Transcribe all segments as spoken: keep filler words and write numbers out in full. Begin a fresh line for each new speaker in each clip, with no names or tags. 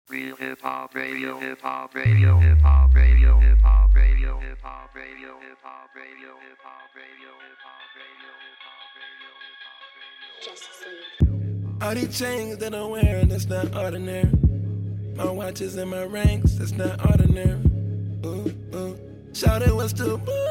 Real hip hop radio, hip hop radio, hip hop radio, hip hop radio, hip hop radio, hip hop radio, hip hop radio, hip hop radio, hip hop radio, hip hop radio. Justice League.
All these chains that I'm wearing, that's not ordinary. My watches and my rings, that's not ordinary. Ooh, ooh. Shout it was too boo.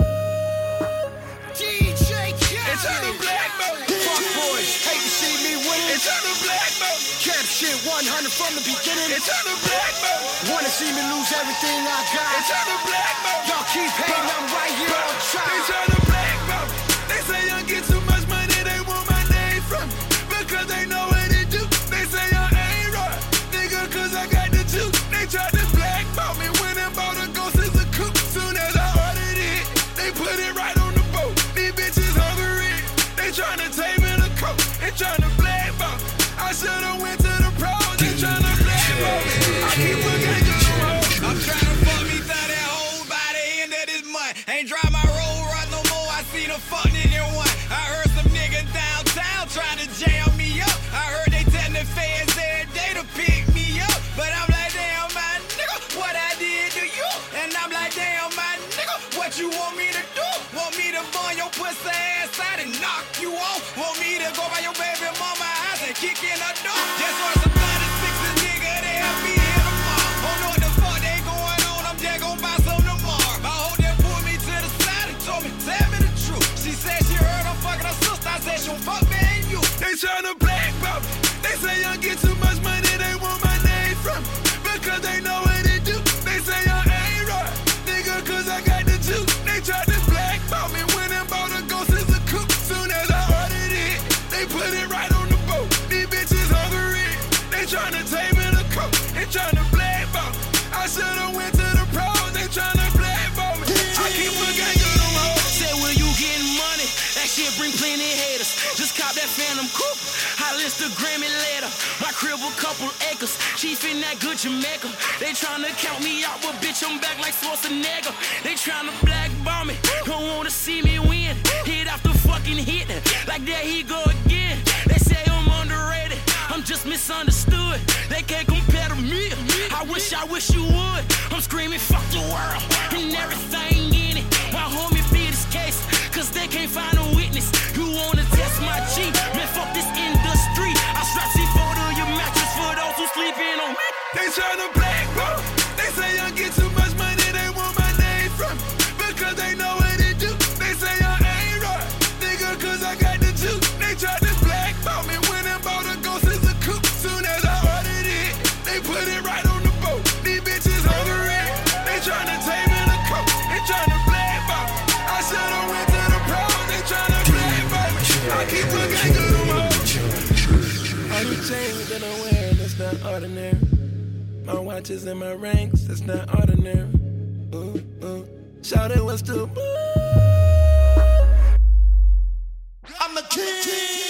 D J Khaled.
It's on the black mode.
Fuck boys, hate to see me winning.
It's on the black mode.
Kept shit one hundred from the beginning.
It's on the black mode.
Wanna see me lose everything I got.
It's on the black mode.
Y'all keep hating, I'm right here on track.
It's on the black mode. They say I get too much money, they want my name from me. Because they know what it do. They say I ain't right, nigga, cause I got the juice. They tried to blackball me when I bought a ghost as a coupe. Soon as I ordered it, they put it right on the boat. These bitches hungry, they tryna take me to coke. They tryna blackball. I should've went to the pros. They tryna blackball me. I keep looking good on hoes.
I'm tryna fuck me through that whole by the end of this month. Ain't drive my road run no more. I seen a fuck nigga one. I heard some niggas downtown tryna jam me up. I heard they telling the fans every day to pick me up. But I'm like, damn, my nigga, what I did to you? And I'm like, damn, my nigga, what you want me to do? Want me to burn your pussy ass out and knock you off? Want me to go by your baby mama house and kick in her door? Just want some thirty-sixes, nigga, they have me here tomorrow. Don't know what the fuck they going on, I'm just gon' buy some tomorrow. I hope they pulled me to the side and told me, tell me the truth. She said she heard I'm fucking her sister, I said she'll fuck me and you.
They tryna blackball me. They say I get too much money, they want my name from me. Because they know what it do. They say I ain't right, nigga, cause I got the juice. They tried to blackball me when I bought a ghost as a coupe. Soon as I ordered it, they put it right on the boat. These bitches hungry, they tryna take me to coke. They tryna blackball me. I should've went to the pros. They tryna blackball me. I keep looking good on hoes.
Said, well, you getting money? That shit bring plenty haters. Just cop that Phantom Coupe. I list the Grammy later. My crib a couple acres. Chief in that good Jamaica. They tryna count me out, but bitch, I'm back like Schwarzenegger. They tryna blackball me. Don't wanna see me win. Hit after fucking hit. Like there he go again. They say I'm underrated. I'm just misunderstood. They can't compare to me. I wish, I wish you would. I'm screaming, fuck the world. And everything in it. My homie beat his case. Cause they can't find a witness. You wanna test my G? Man, fuck this industry. I strap C four to your mattress for those who sleeping on me.
They tryna blackball. They say I get too much money, they want my name from me. Because they know what it do. They say I ain't right, nigga, cause I got the juice. They tried to blackball me when I bought a ghost as a coupe. Soon as I ordered it, they put it right on the boat. These bitches hungry, they tryna take me to coke. They tryna blackball me. I should've went to the pros. They tryna blackball me. I keep looking good on hoes. All the chains that I'm wearing, that's not ordinary. My watches and my rings, that's not ordinary. Ooh, ooh. Shout it was too boo.
I'm the king.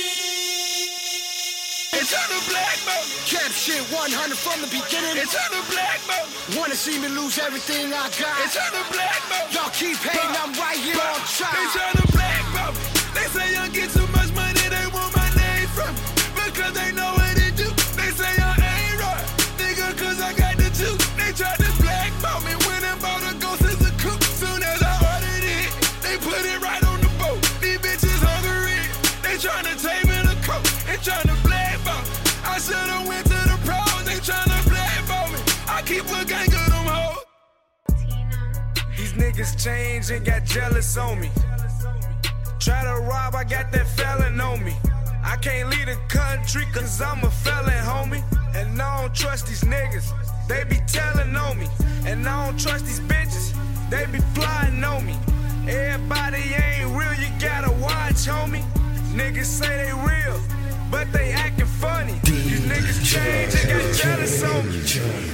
It's on the black mode.
Kept shit one hundred from the beginning.
It's on the black mode.
Wanna see me lose everything I got.
It's on the black mode.
Y'all keep hating, I'm right here on track.
They tryna the black mode. They say I get too much money, they want my name from me. Because they know what it do. They say I ain't right, nigga, cause I got the juice. They tried to blackball me when I bought a ghost as a coupe. Soon as I ordered it, they put it right on the boat. These bitches hungry, they tryna take me to coke. They tryna blackball me. I should've went to the pros. They tryna blackball me. I keep looking good on hoes.
These niggas change and got jealous on me. Try to rob, I got that felon on me. I can't leave the country cause I'm a felon, homie. And I don't trust these niggas, they be telling on me. And I don't trust these bitches, they be plotting on me. Everybody ain't real, you gotta watch, homie. Niggas say they real, but they acting funny. These niggas change and got jealous on me.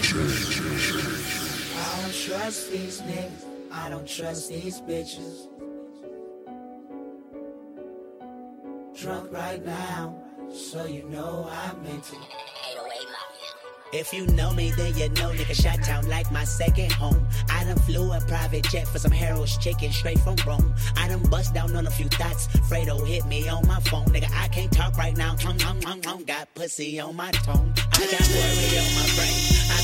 I don't trust these niggas, I don't trust these bitches. Drunk right now, so you know I meant it.
If you know me, then you know nigga Chi-Town like my second home. I done flew a private jet for some Harold's chicken straight from Rome. I done bust down on a few thoughts. Fredo hit me on my phone. Nigga, I can't talk right now. Tongue, tongue, tongue, tongue. Got pussy on my tongue. I got worry on my brain.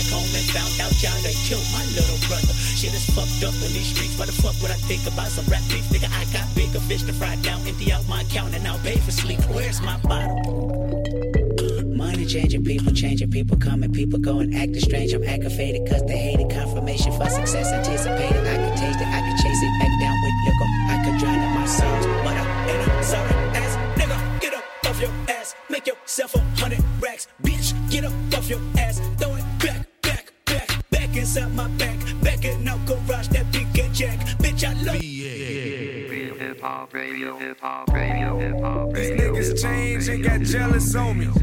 back home and found out y'all done killed my little brother. Shit is fucked up in these streets. What the fuck would I think about some rap beef? Nigga, I got bigger fish to fry down. Empty out my account and I'll pay for sleep. Where's my bottle? Money changing people, changing people, coming people going acting strange. I'm aggravated cause they hated confirmation for success anticipated. I could taste it, I could chase it back down with liquor. I could drown in my sorrows, but I'm in a sorry ass nigga. Get up off your ass, make yourself a hundred racks. Bitch, get up off your ass, throw it back, back, back, back inside my back. Back in our garage, that big and jack. Bitch, I love
Real hip hop radio, hip hop radio, hip hop radio.
These niggas change and got jealous on me.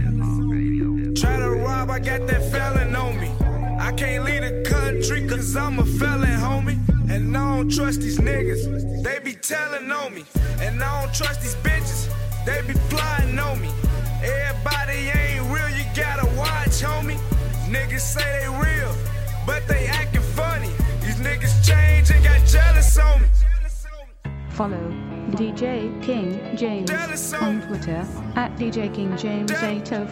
Try to rob, I got that felon on me. I can't leave the country cause I'm a felon, homie. And I don't trust these niggas, they be telling on me. And I don't trust these bitches, they be plotting on me. Everybody ain't real, you gotta watch, homie. Niggas say they real, but they acting funny. These niggas change and got jealous on me.
Follow D J King James on Twitter at D J King James eight oh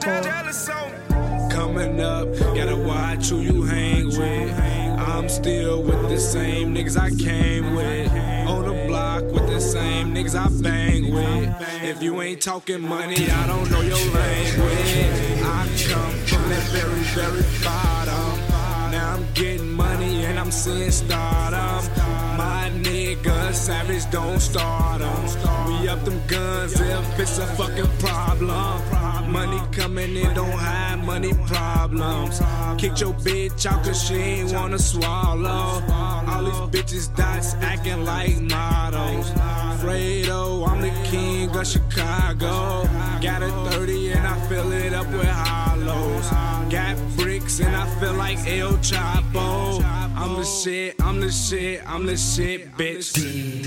four.
Coming up, gotta watch who you hang with. I'm still with the same niggas I came with. On the block with the same niggas I bang with. If you ain't talking money, I don't know your language. I come from that very, very bottom. Now I'm getting money and I'm seeing stardom. My nigga savage, don't start 'em. We up them guns if it's a fucking problem. Money coming in, don't have money problems. Kicked your bitch out cause she ain't wanna swallow. All these bitches dots acting like models. Fredo, I'm the king of Chicago. Got a thirty and I fill it up with hollows. Got bricks and I feel like El Chapo. I'm the shit, I'm the shit, I'm the shit, bitch. D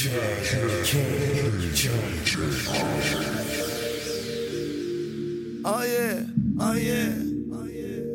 J King James.
Oh yeah, oh yeah, oh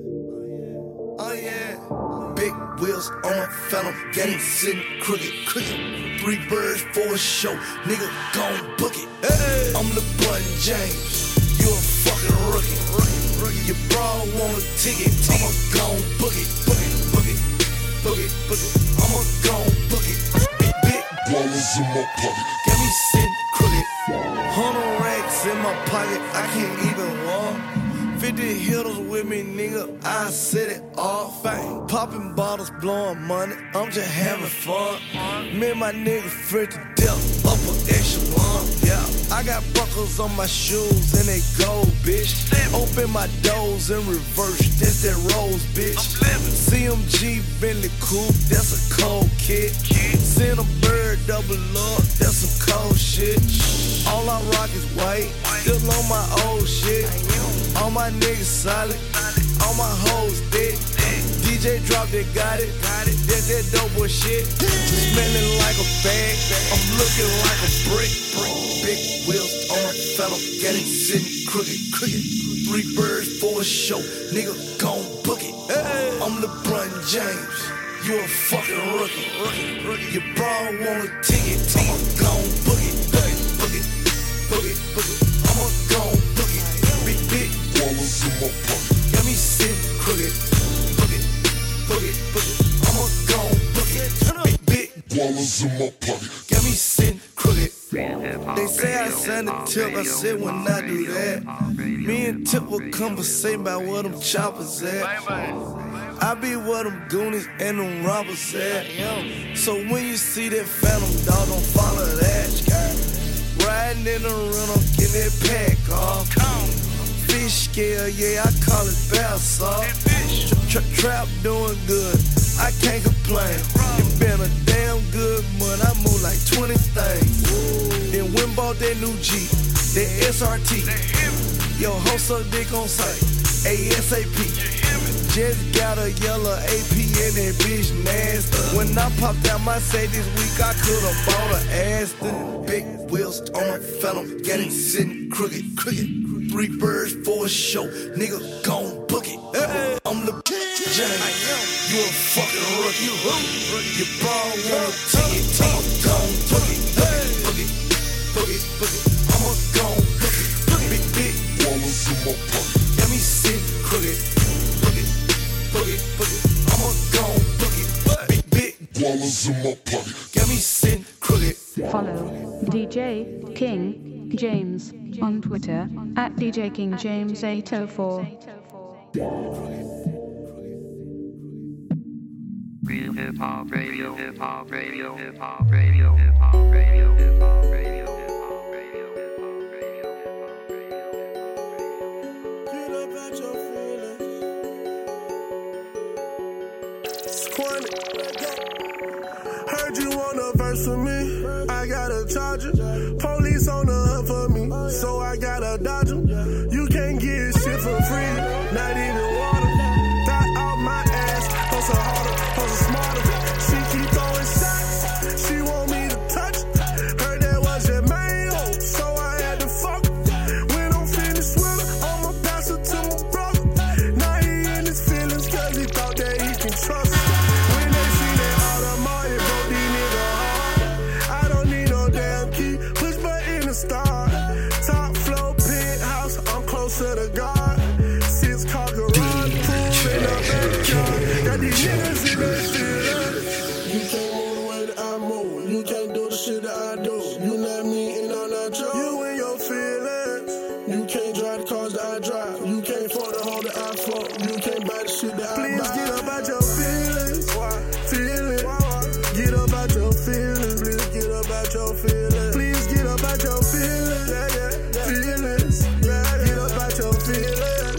yeah, oh yeah. Big wheels on a phantom, getting sitting crooked, crooked. Three birds for a show, nigga gon' book it. Hey. I'm LeBron James, you a fucking rookie. Your bra want a ticket, I'ma gon' book it, book it, book it, book it, book it. I'ma gon' book it. Big, big dollars in my pocket, got me sitting crooked. Hundred racks in my pocket, I can't even walk. Fifty hitters with me, nigga, I set it off. Popping bottles, blowing money, I'm just having fun. Me and my nigga afraid to death, up an echelon. Yeah, I got buckles on my shoes and they gold, bitch. Open my doors in reverse, that's that rose, bitch. C M G Bentley coupe, that's a cold kid. Send a bird double up, that's some cold shit. All I rock is white, still on my old shit. All my niggas solid, all my hoes dead. D J drop that got it, that's that dope boy shit. Smelling like a bag, I'm looking like a brick. Big wheels on a fellow, getting sitting crooked, crooked. Three birds for a show, nigga gon' book it. I'm LeBron James, you a fucking rookie. Your bra want a ticket, I'ma gon' book it, book it, book it, book it, book it. I'ma gon' book it. Big, big dollars in my pocket, got me sitting crooked. Book it, book it, book it. I'ma gon' book it. Big, big dollars in my pocket, got me sitting crooked. They say I signed a tip, I said when I do that, me and Tip will conversate about where them choppers at. I be where them goonies and them robbers at. So when you see that phantom, dog, don't follow that. Riding in the rental, get that pack off. Fish scale, yeah, I call it bath sauce. Tra tra trap doing good, I can't complain. It been a damn good month, I move like twenty things. Then went bought that new Jeep, that S R T. Yo, hoe suck dick on sight, ASAP. Just got a yellow A P and that bitch nasty. When I popped out my say this week, I could've bought an Aston. Big wheels on a phantom, getting sitting crooked, crooked. Three birds for a show, nigga gon' book it. Hey, I'm the James, you a fucking rookie. Your bra want a ticket, I'ma gon' book it. Book it, book it, book it. I'ma gon' book it. Big, big dollars in my pocket, got me sitting crooked. Book it, book it, book it. dollars in my pocket. Got me sitting crooked.
Follow D J King James on Twitter at D J King James eight oh four.
Real hip hop radio, hip hop radio, hip hop radio, hip hop radio, hip hop radio, hip hop radio, hip hop radio, hip hop radio.
Get up at your feelings. Squint. Heard you want a verse with me. I got a charger. Police on the hunt for me, so I gotta dodge them. You can't get shit for free, not even water. Got out my ass, hustle harder, hustle smarter. She keep throwing shots, she want me to touch. Heard that was your main hoe, so I had to fuck her. When I'm finished with her, I'ma pass her to my brother. Now he in his feelings, cause he thought that he can trust her. When they see that Audemars, it broke these niggas hard. I don't need no damn key, push button to start. Top floor, penthouse, I'm close to the guard. Six car garage, pool in the backyard. Got these niggas in their feelings. You can't move the way that I move. You can't do the shit that I do. You not me and I'm not you. You in your feelings. You can't drive the cars that I drive. You can't afford the hoe that I fuck. You can't buy the shit that I buy. Please get up out your feelings. Why? Feelings. Get up out your feelings. Please get up out your feelings. Please get up out your feelings. Yeah, yeah, yeah. Feelings. Yeah, get up out your feelings.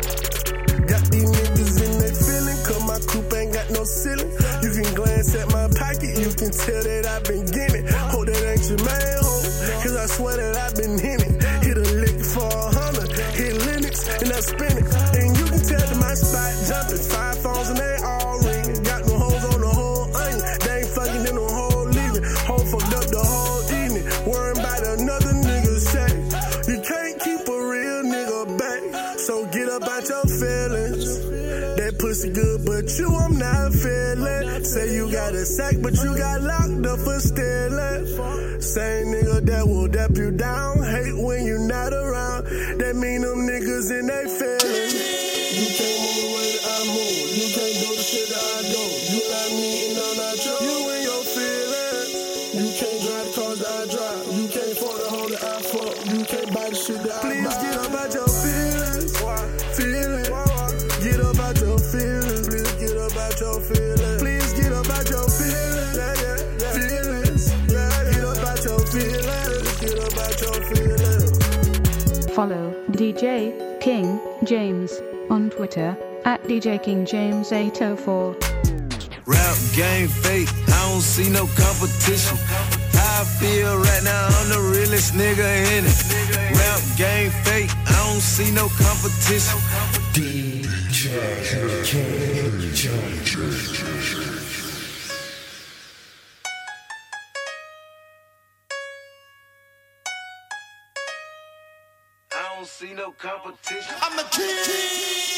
Got these niggas in their feeling, cause my coupe ain't got no ceiling. You can glance at my pocket, you can tell that I've been getting it. Hope that ain't your man, ho, cause I swear that I've been hitting. Hit a lick for a hundred, hit Linux, and I spin it. And you can tell that my spot jumping. Five phones and they all ringing. Got no hoes on the whole onion. They ain't fucking in no whole leaving. Whole fucked up the whole evening. Worrying about another nigga's shake. You can't keep a real nigga back. So get up out your feelings. That pussy good, but you I'm not feeling. Say you got a sack, but you got locked up for stealing. Same nigga that will dap you down. Hate when you not around. That mean them niggas in they feelings. You can't move the way that I move. You can't do the shit that I do. You not me and I'm not you. You in your feelings. You can't drive the cars that I drive. You can't afford the hoe that I fuck. You can't buy the shit that I buy. Please get up out your feelings. Feelings. Get up out your feelings. Please get up out your feelings. Please get up out your feelings. Yeah, yeah, yeah. Feelings. Yeah, get up out your feelings. Get up out your feelings.
Follow D J King James on Twitter at D J King James eight oh four.
Rap game fake, I don't see no competition. How I feel right now, I'm the realest nigga in it. Rap game fake, I don't see no competition. D J King James. I don't see no competition. I'm a king.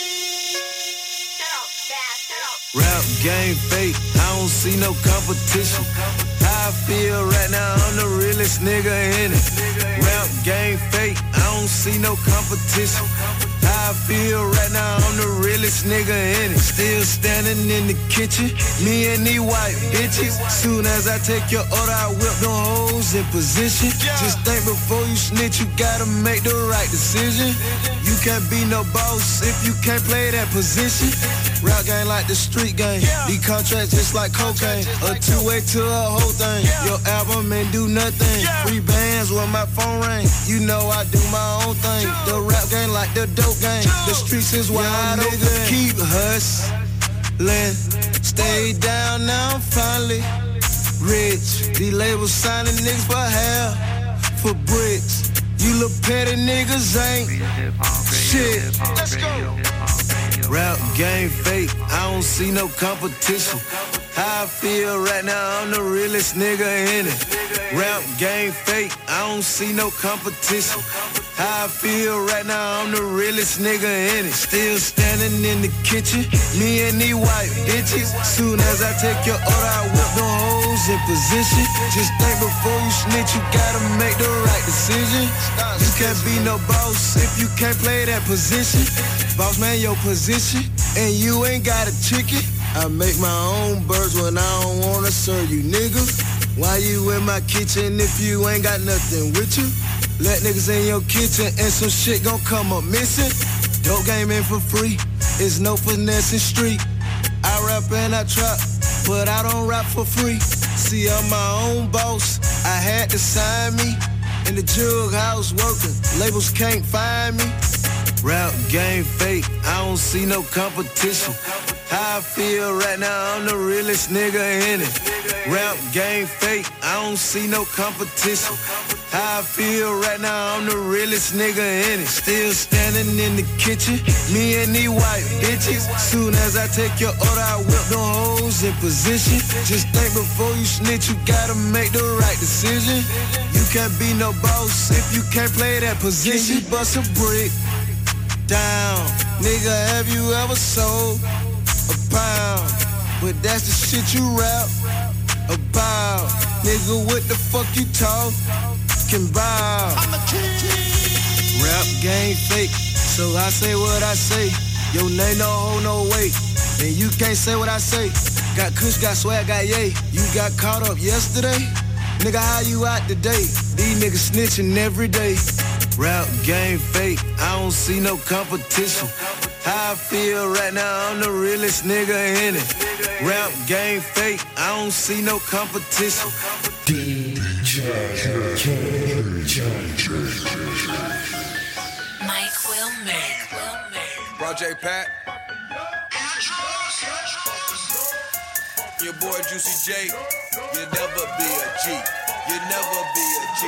Rap game fake, I don't see no competition. How I feel right now, I'm the realest nigga in it. Rap game fake, I don't see no competition. How I feel right now, I'm the realest nigga in it. Still standing in the kitchen, me and these white bitches. Soon as I take your order, I whip them hoes in position. Just think before you snitch, you gotta make the right decision. You can't be no boss if you can't play that position. Rap game like the street game, these contracts just like cocaine. A two-way to a whole thing, your album ain't do nothing. Free bands when my phone ring, you know I do my own thing. The rap game like the dope game, the streets is wide open. Keep hustling, stay down now I'm finally rich. These labels signing niggas for hell, for bricks. You little petty niggas ain't shit. Let's go. Rap game fake, I don't see no competition. How I feel right now, I'm the realest nigga in it. Rap game fake, I don't see no competition. How I feel right now, I'm the realest nigga in it. Still standing in the kitchen, me and these white bitches. Soon as I take your order, I whip them hoes in position. Just think before you snitch, you gotta make the right decision. You can't be no boss if you can't play that position. Boss man, your position, and you ain't got a ticket. I make my own birds when I don't wanna serve you, nigga. Why you in my kitchen if you ain't got nothing with you? Let niggas in your kitchen and some shit gon' come up missing. Dope game in for free, it's no finessing street. I rap and I trap, but I don't rap for free. See, I'm my own boss, I had to sign me. In the jug house working, labels can't find me. Rap game fake, I don't see no competition. How I feel right now, I'm the realest nigga in it. Rap game fake, I don't see no competition. How I feel right now, I'm the realest nigga in it. Still standing in the kitchen, me and these white bitches. Soon as I take your order, I whip them hoes in position. Just think before you snitch, you gotta make the right decision. You can't be no boss if you can't play that position. You bust a brick down, nigga, have you ever sold a pound? But that's the shit you rap about. Nigga, what the fuck you talking about? I'm a king. Rap game fake, so I say what I say. Your name no hold no weight, and you can't say what I say. Got kush, got swag, got yay. You got caught up yesterday? Nigga, how you out today? These niggas snitching every day. Rap game fake, I don't see no competition. How I feel right now, I'm the realest nigga in it. Rap game fake, I don't see no competition. D J King James.
Mike Wilmer.
Project Pat. Your boy Juicy J. You'll never be a G. You'll never be a G.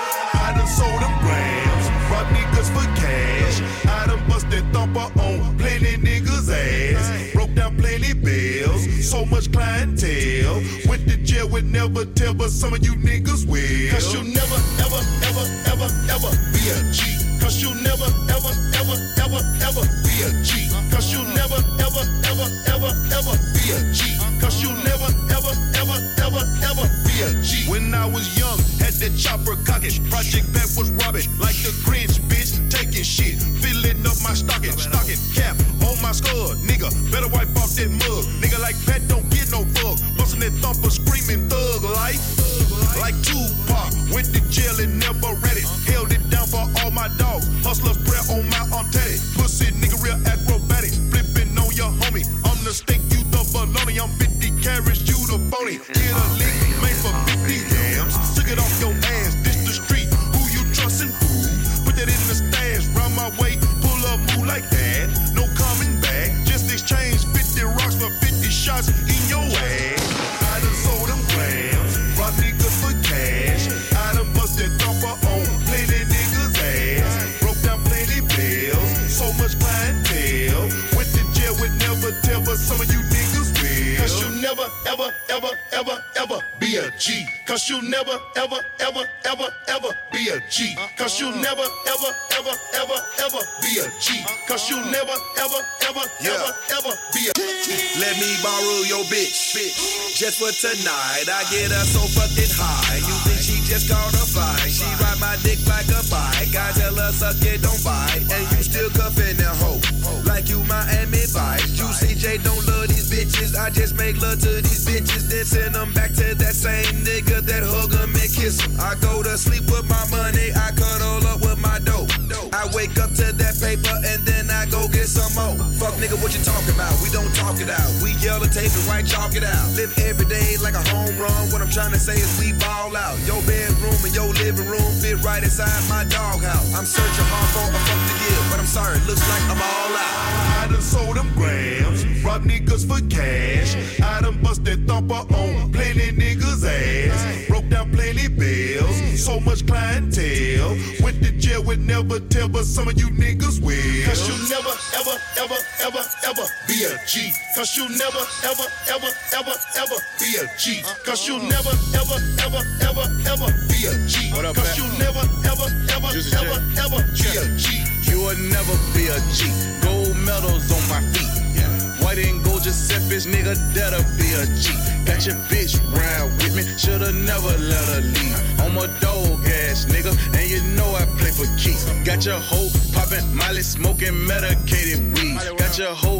I done sold them grams, rob niggas for cash. I done busted thumper on plenty niggas' ass. Broke down plenty bills, so much clientele. Went to jail with never tell, but some of you niggas will. Cause you'll never, ever, ever, ever, ever be a G. Cause you'll never, ever, ever, ever, ever be a G. Cause you'll never, ever, ever, ever, ever be a G. Cause you'll never, ever, ever, ever, ever be a G. When I was young, had that chopper cocking. Project Pat was robbing like the Grinch, bitch. Taking shit, filling up my stocking, stocking cap on my skull. Nigga, better wipe off that mug. Nigga like Pat don't get no fuck. Bustin' that thumper, screaming thug life. Like Tupac, went to jail and never read it. Held it down for all my dogs. Hustler's prayer on my untatted. Pussy nigga real acrobatic. Flipping on your homie. I'm the steak, you the bologna. I'm fifty carats, you the phony. Get a lick, made for fifty grams. Took it off your ass, this the street. Who you trustin'? Who? Put that in the stash, round my way. Pull up, move like that. No coming back. Just exchange fifty rocks for fifty shots in your ass. I done sold them grams. Rob niggas for cash. I done busted thumper on plenty niggas' ass. Broke down plenty bills, so much clientele. Went to jail with never tell, but some of you niggas will. Cause you never, ever, ever, ever, ever be a G. Cause you never, ever, ever, ever, ever be a G. Cause you never, ever, ever, ever, ever be a G. Cause you never, ever, ever, ever, ever be a G.
Let me borrow your bitch, bitch. Just for tonight, I get her so fucking high. You think she just caught a fight? She ride my dick like a bike. I tell her suck it, don't bite. And you still cuffin' that hoe like you Miami Vice. Juicy J don't love these bitches. I just make love to these bitches, then send them back to that same nigga that hug them and kiss them. I go to sleep with my money, I cuddle up with my dope. I wake up to that paper and then I go get some more. Fuck nigga, what you talking about? We don't talk it out. We yell the tape and white chalk it out. Live every day like a home run. What I'm trying to say is we ball out. Your bedroom and your living room fit right inside my doghouse. I'm searching hard for a fuck to give, but I'm sorry, looks like I'm all out.
I done sold them grams, rob niggas for cash. I done busted thumper on plenty niggas' ass. Broke down plenty bills, so much clientele. Went to jail with never tell, but some of you niggas will. Cause you never, ever, ever, ever, ever be a G. Cause you never, ever, ever, ever, ever be a G. Cause you never, ever, ever, ever, ever be a G. Cause you never, ever, ever, ever, ever be a G.
You will never be a G. Gold medals on my feet. White and gold Giuseppe's nigga, that'll be a G. Got your bitch round with me, shoulda never let her leave. I'm a dog ass nigga, and you know I play for keeps. Got your hoe poppin', Miley smoking medicated weed. Got your hoe give me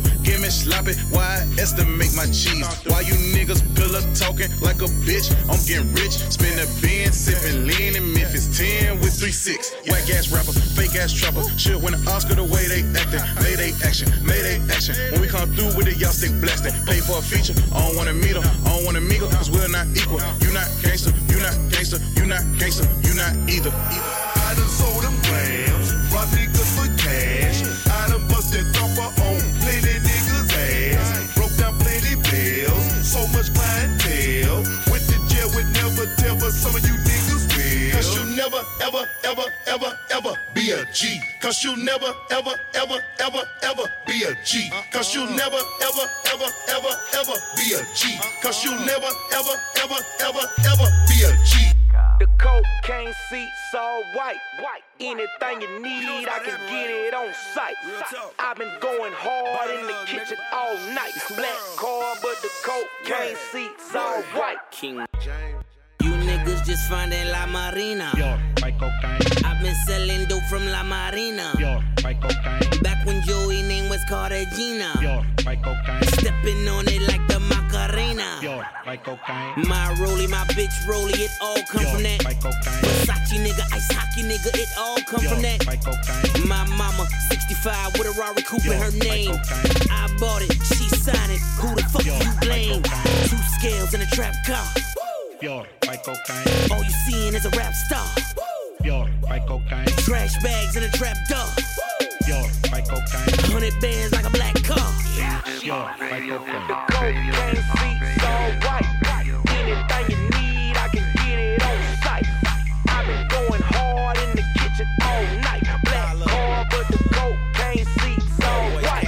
and sloppy. Why I estimate my cheese? Why you niggas pillow talking like a bitch? I'm getting rich. Spin a bin, sipping lean in Memphis ten with three six. Whack ass rapper, fake ass trapper. Should win an Oscar the way they acting. Mayday action, mayday action. When we come through with it, y'all stick blasting. Pay for a feature, I don't wanna meet her. I don't wanna meet her, cause we're not equal. You not gangster, you not gangster, you not gangster, you not either. either.
I done sold them grams, rob niggas for cash. I done busted thumper on plenty niggas' ass. Broke down plenty bills, so much clientele. Went to jail with never tell, but some of you niggas will. Cause you never, ever, ever, ever, ever be a G. Cause you never, ever, ever, ever, ever be a G. Cause you never, ever, ever, ever, ever be a G. Cause you never, ever, ever, ever, ever be a G.
The cocaine seats all white, white. Anything you need, I can get it on site. I've been going hard in the kitchen all night. Black car, but the cocaine seats all white. King James.
You niggas just finding La Marina.
Yo, my cocaine.
I've been selling dope from La Marina.
Yo, my cocaine.
Back when Joey name was Cartagena.
Yo, my cocaine.
Stepping on it like the Macarena.
Yo, my cocaine.
My rollie, my bitch rollie, it all come
Yo,
from that.
my cocaine.
Versace nigga, ice hockey nigga, it all come
Yo,
from that.
my cocaine.
My mama, sixty-five with a Rari coupe
Yo,
in her name. I bought it, she signed it. Who the fuck
Yo,
you blame?
my
Two scales in a trap car.
Yo, my cocaine.
All you seeing is a rap star.
Yo, my cocaine.
Trash bags in a trap door.
Yo, my cocaine.
Hundred bands like a black car.
Yo, my cocaine.
The cocaine seats all white. Anything you need, I can get it on site. I've been going hard in the kitchen all night. Black car, but the cocaine seats all white.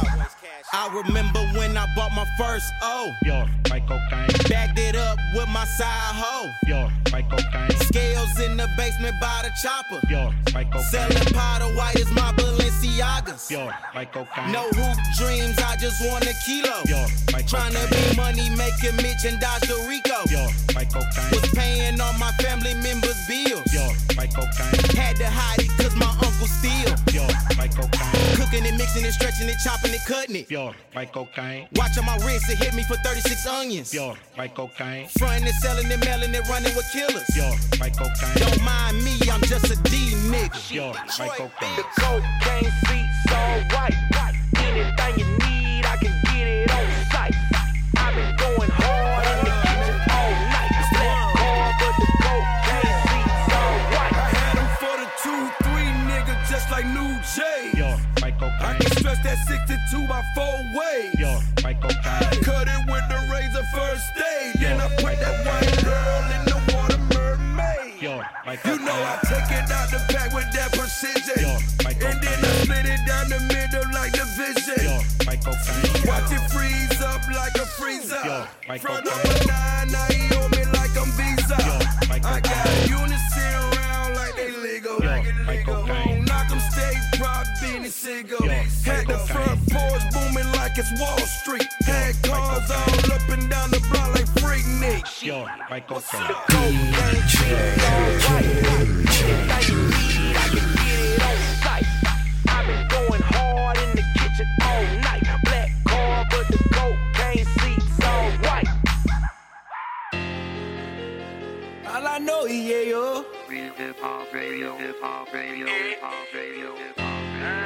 I remember when I bought my first O.
Yo, my cocaine.
Bagged it up with my side hoe.
Yo, my cocaine.
Scales in the basement by the chopper.
Yo, my cocaine.
Selling powder white as my Balenciagas.
Yo, my cocaine.
No hoop dreams, I just want a kilo.
Yo, my cocaine.
Tryna be money making Mitch and Dodge the Rico.
Yo, my cocaine.
Was paying all my family members' bills.
Yo, my cocaine.
Had to hide it cause my uncle steal.
Yo, my cocaine.
Cooking it, mixing it, stretching it, chopping it, cutting it.
Yo, my cocaine.
Watching my wrist, it hit me for thirty-six onions.
Yo, my cocaine.
Frontin' and selling it, mailing it, running with killers.
Yo, my cocaine.
Don't mind me, I'm just a D nigga.
Yo, my cocaine.
The cocaine seats all white. Anything you need, I can get it on site. I've been going hard in the kitchen all night. Black car, but the cocaine seats all white.
I had them for the two, three nigga, just like New J.
Yo, my cocaine.
I can stretch that sixty-two by four ways.
Yo, my cocaine.
Cut it with the razor first aid. Then I put that white girl in the water mermaid.
Yo, my cocaine.
You know I take it out the pack with that precision.
Yo, my cocaine.
And then I split it down the middle like division.
Yo, my cocaine.
Watch it freeze up like a freezer.
Yo, my
Front
cocaine.
number nine, now he on me like I'm Visa.
Yo, my
I got
cocaine.
unison around like they legal.
Yo,
like it
my
legal.
cocaine.
Knock 'em stage prop, Beanie Siegel.
Yo,
Had
my
the
cocaine.
front porch booming like it's Wall Street. Had cars all up and down the block like Freak Nick.
Yo, my cocaine.
Cocaine seats all white. Anything you need, I can get it on site. I've been going hard in the kitchen all night. Black car, but the cocaine seats all white.
All I know is yeah, yo.
Real hip hop radio, hip hop radio, hip hop radio, hip hop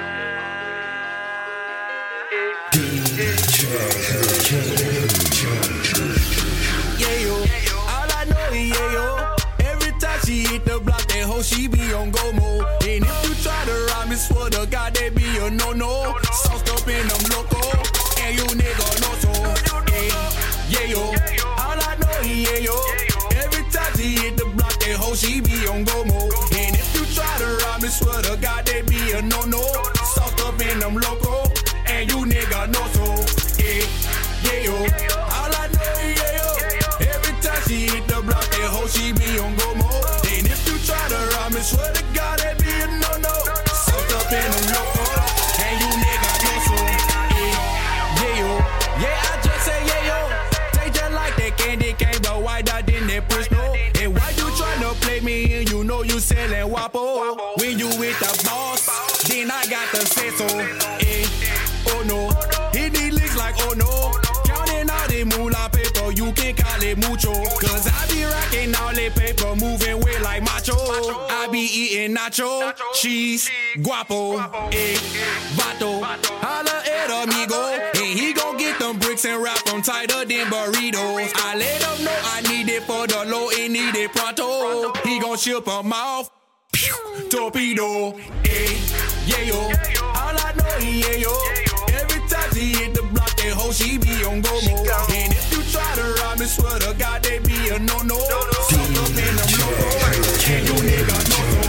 Yeah, yo. All I know is yeah, yo. Every time she hit the block, that hoe she be on go mode. And if you try to rob me, swear to God, they be a no-no. Sauced up in them loco, and you nigga know so. Yeah, yeah, yo. All I know is yeah, yo. Every time she hit the block, that hoe she be on go mode. And if you try to rob me, swear to God, they be a no-no. Sauced up in them loco, and you nigga know so. Yeah, yeah, yo. All I know is yeah, yo. Every time she hit the block, that hoe she be on go mode. And if you try to rob me, swear to God, that be a no-no. Sauced up in them loco, and you nigga know so. Yeah, yeah, yo. Yeah, I just say yeah, yo. Take just like that candy cane, but why that in that push no? And why you tryna play me and you know you sellin' Wapo? When you with the boss, then I got the say so. Eh, oh no, hit these licks
like, oh no. Counting all the moolah paper, you can call it mucho. Cause I be rocking all the paper, moving weight like macho. I be eating nacho, cheese, guapo, egg, vato. Holla at amigo, and he gon' get them bricks and wrap them tighter than burritos. I let him know I need it for the low and need it pronto. He gon' ship them off, pew, torpedo, egg, yeah yo. All I know he yeah yo. Every time she hit the block, that hoe she be on go mode. And if you try to rob me, swear to God, they be a no no. Suck up in them no no, and you nigga no no.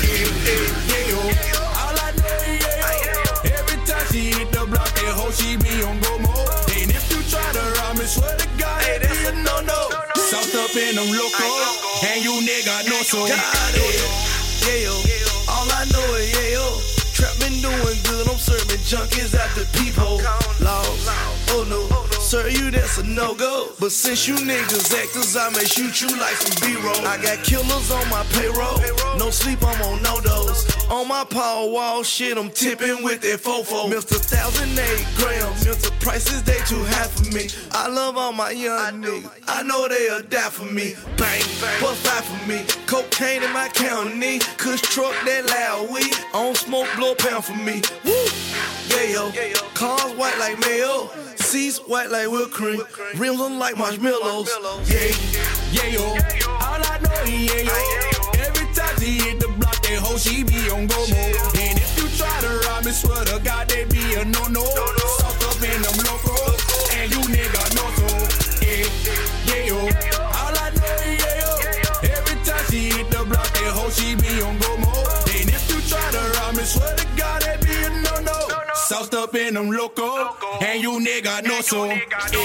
Yeah yo. All I know he yeah yo. Every time she hit the block, that hoe she be on go mode. And if you try to rob me, swear to God, they be a no no. Sucked up in them loco, and you nigga no so.
Yeah yo. All I know is yeah yo. Trap been doing good, I'm serving junkies at the peephole. Laws, oh no, sir, you that's a no-go. But since you niggas actors, I may shoot you like some B-roll. I got killers on my payroll, no sleep, I'm on no-dos. On my power wall, shit, I'm tipping with that fofo. Mister one thousand eight grams, Mister Prices, they too high for me. I love all my young niggas, I know they'll die for me. Bang, bust five for me, cocaine in my county. Kush truck, that loud weed, on smoke, blow pound for me. Woo! Yeah, yo. Cars white like mayo. Seats white like whipped cream. Rims on like marshmallows. Yeah,
yeah, yo. All I know is yeah, yo. Every time she hit the block, that hoe she be on go mode. And if you try to rob me, swear to God, they be a no no. Suck up in them locals, and you nigga no so. Yeah, yeah, yo. All I know is yeah, yo. Every time she hit the block, that hoe she be on go mode. And if you try to rob me, swear to God, they be a no no. Sauced up in them loco, and you nigga know so. Yeah.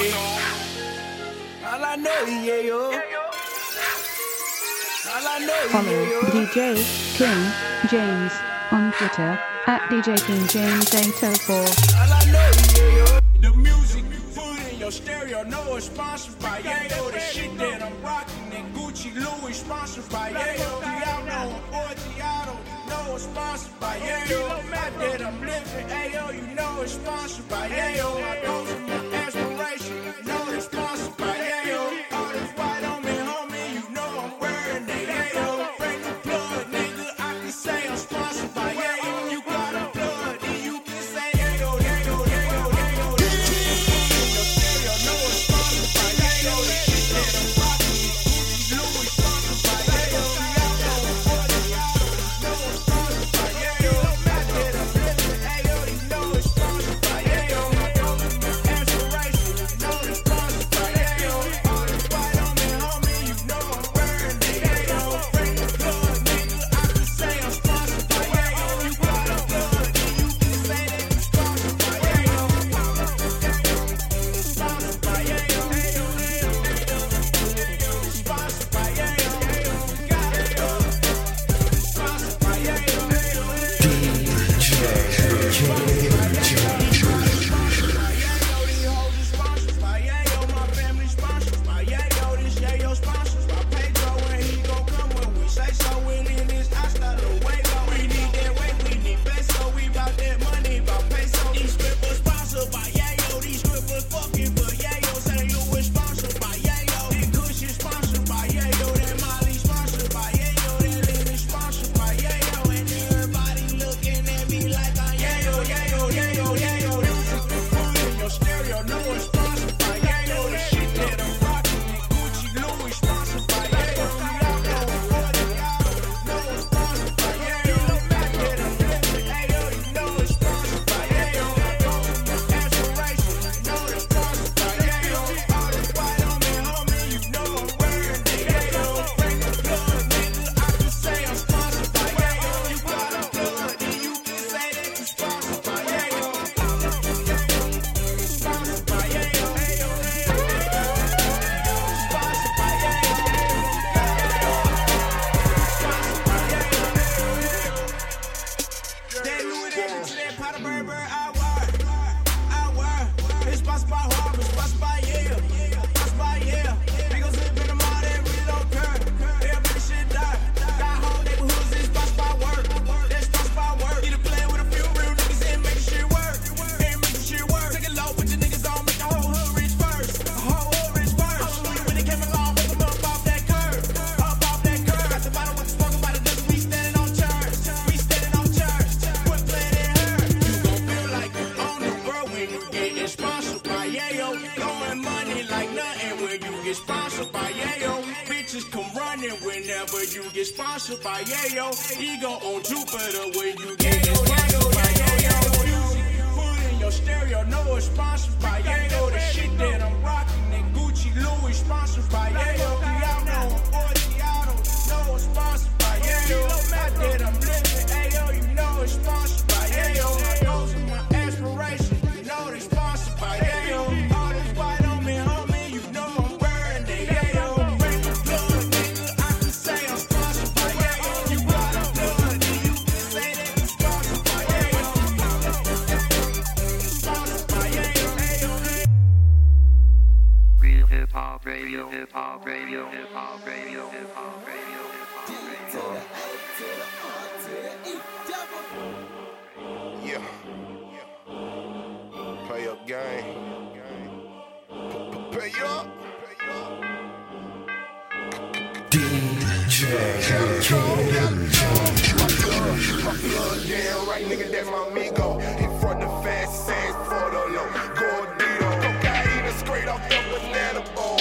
All I know is yeah yo. All I know is
Follow
yeah yo.
D J King James on Twitter at D J King James eight oh four.
All I know is yeah yo. The music you put in your stereo, know it's sponsored by Yayo. The shit that I'm rocking in Gucci Louis, sponsored by Yayo. Diablo and Ortiado, you know it's sponsored by Yayo. The map that I'm living, Ayo, you know it's sponsored by Yayo. My goals and my aspiration, you know it's sponsored by Yayo. All this white on me, homie, you know I'm wearing the Yayo. Bring the blood, nigga, I can say I'm sponsored by Yayo. You got a blood, then you can say Yayo, Yayo, Yayo, Yayo. Your stereo, know it's sponsored by Yayo. The shit that I'm rocking, Gucci Louis, sponsored by Yayo. Diablo and Ortiado, know it's sponsored by Yayo. The map that I'm living, Ayo, you know it's sponsored by Yayo. whenever you get sponsored by Yayo. Ego on Jupiter when you get sponsored by Yayo. Put in your stereo, know it's sponsored by Yayo. The shit that I'm rocking and Gucci Louis sponsored by Yayo. Y'all know I'm forty, y'all don't know it's sponsored by Yayo. Not that I'm living, Ayo, you know it's sponsored by Yayo. Those are my aspirations, you know they sponsored by Yayo. All this white on me, homie, you know I'm wearing the Yayo. Break the blood, nigga, I can say I'm sponsored by Yayo. You got a blood, and you can say that you're sponsored by Yayo. Sponsored by Yayo.
Real hip hop radio, hip hop radio, hip hop radio, hip hop radio, hip hop radio.
Yeah. Pay up gang. Pay up. D J King. My blood, my blood, damn right, nigga, that's my amigo. In front of fast ass for the low. Gordito, cocaine straight off the banana bowl.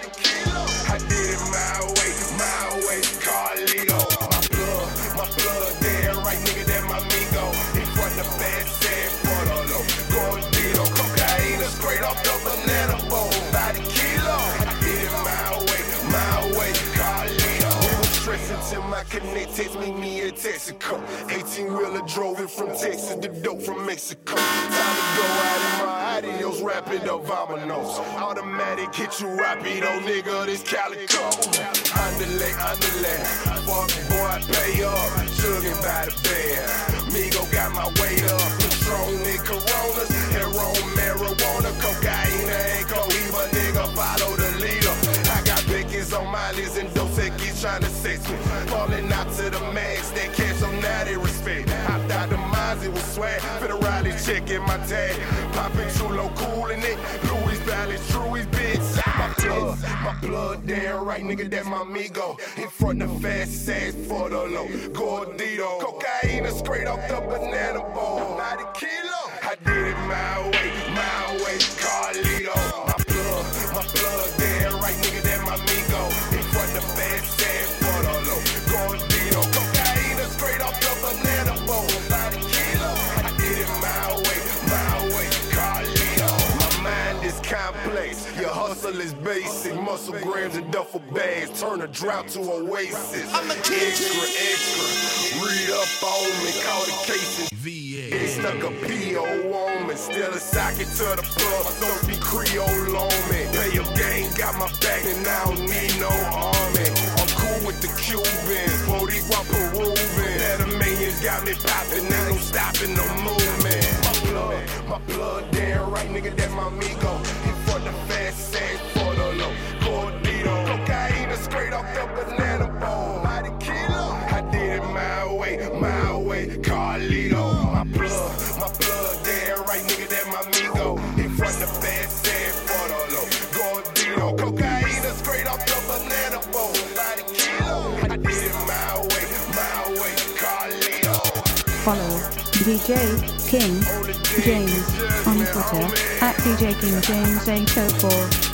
I did it my way, my way, Carlito. My blood, my blood, damn right, nigga, that's my amigo. In front of fast ass for the low. Gordito, cocaine straight off the banana bowl. By the kilo, I did it my way, my way, Carlito. We was stressing till my connect text me me a Texaco. eighteen wheeler drove it from Texas to dope from Mexico. Time to go out in my adios, rapido, vamonos. Automatic hit you rapido, nigga, this calico. Underlay, underlay, fuck boy, I pay up. Sugar by the bed, Migo got my weight up. Patron in Coronas, heroin, marijuana, cocaine, ain't cohiba, nigga, follow the leader. I got Beckins on my list and Dos Equis trying to sex me. Falling out to the max, that cash on now they respect. Hopped out the mines, it was swag. Federale checking my tag. Popping chulo, cool in it. Louis Valley, Truey's bitch. My blood, my blood, damn right, nigga, that's my amigo. In front of fast ass for the low. Gordito, cocaine straight off the banana bowl. By the kilo, I did it my way, my way, Carlito. My blood, my blood, damn right, nigga, that's my amigo. In front of fast ass for the low. Gordito, cocaine straight off the banana bowl. By the kilo, I did it my way, my way, Carlito. My mind is complex, your hustle is basic. Muscle grams and duffel bags turn a drought to oasis. I'm the extra, extra. Read up on me, call the case in V A. They stuck a P O on me, still a socket to the plug. Don't be Creole on me. Pay your game, got my back, and I don't need no army. I'm cool with the Cubans, Boricua, Peruvian. Panamanians got me popping, ain't no stopping, no movement. My blood, my blood, damn right, nigga, that's my amigo. In front of fast ass for the low. Gordito, cocaine straight off the banana bowl. By the kilo, I did it my way, my way, Carlito. My blood, my blood, damn right, nigga, that's my amigo. In front of fast ass for the low. Gordito, cocaine straight off the banana bowl. By the kilo, I did it my way, my way, Carlito.
Follow D J King James on Twitter at D J King James eight oh four.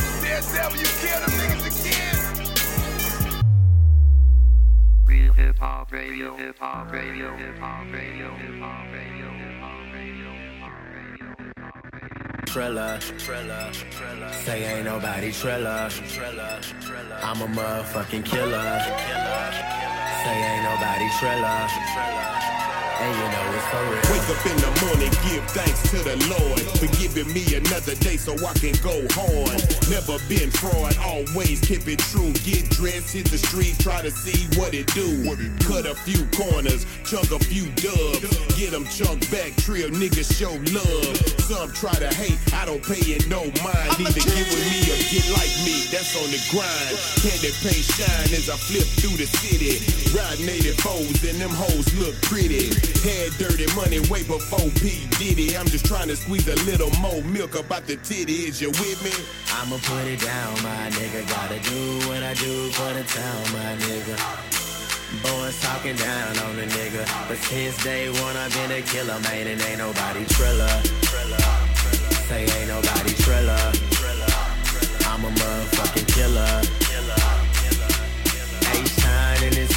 Real hip hop radio, hip hop radio, hip hop radio, hip hop radio, hip hop radio, hip hop radio, hip hop radio.
Trilla, Trilla, Trilla. Say ain't nobody Trilla, Trilla, Trilla. I'm a motherfucking killer. Say ain't nobody Trilla, Trilla. And you know it's for real.
Wake up in the morning, give thanks to the Lord for giving me another day so I can go hard. Never been fraud, always keep it true. Get dressed, hit the streets, try to see what it do. Cut a few corners, chunk a few dubs. Get them chunked back, trill niggas show love. Some try to hate, I don't pay it no mind. Either get with me or get like me, that's on the grind. Candy paint shine as I flip through the city. Ride native foes and them hoes look pretty. Had dirty money way before P. Diddy. I'm just trying to squeeze a little more milk about the titty. Is you with me?
I'ma put it down, my nigga. Gotta do what I do for the town, my nigga. Boys talking down on the nigga, but since day one I've been a killer, man, and ain't nobody Trilla. Say ain't nobody Trilla. I'm a motherfucking killer. H-Time in this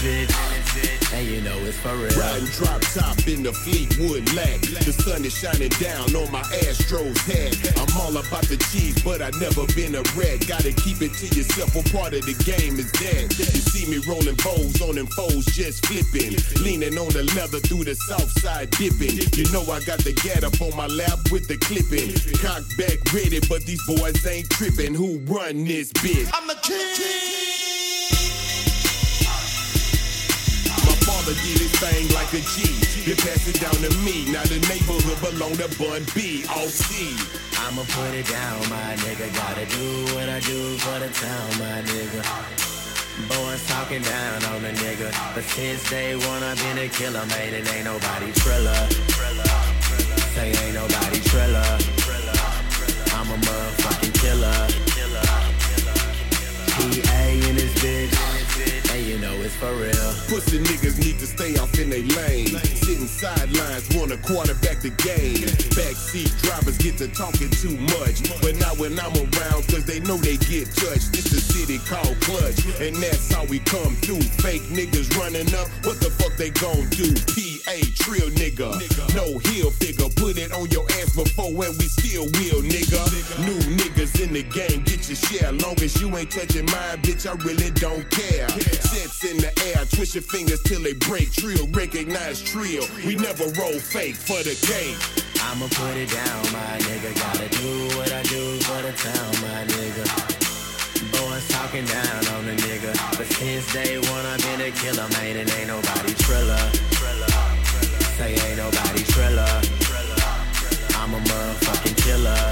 top in the Fleetwood lack. The sun is shining down on my Astros hat. I'm all about the cheese, but I never been a rat. Gotta keep it to yourself, what part of the game is that? You see me rolling bows on them foes, just flipping. Leaning on the leather through the south side dipping. You know I got the gat up on my lap with the clipping. Cock back ready, but these boys ain't tripping. Who run this bitch?
I'm the king.
My father did his thing like a G. Then pass it down to me. Now the neighborhood belong to Bun B. All C.
I'ma put it down, my nigga. Gotta do what I do for the town, my nigga. Boys talking down on the nigga, but since day one I've been a killer, man, and ain't nobody triller. Say ain't nobody triller. I'm a motherfucking killer. P A in this bitch, and you know it's for real.
Pussy niggas need to stay off in they lane. Sitting sidelines, wanna quarterback the game. Backseat drivers get to talking too much, but not when I'm around, cause they know they get touched. It's the city called Clutch, and that's how we come through. Fake niggas running up, what the fuck they gon' do? P A, trill nigga, no heel figure. Put it on your ass before when we still will, nigga. New niggas in the game, get your share. Long as you ain't touching mine, bitch, I really don't care. Sets in the air, twist your fingers till they break. Trill, recognize trill. We never roll fake for the cake.
I'ma put it down, my nigga. Gotta do what I do for the town, my nigga. Boys talking down on the nigga, but since day one I've been a killer, man, and ain't nobody triller. Say ain't nobody triller. I'm a motherfucking killer.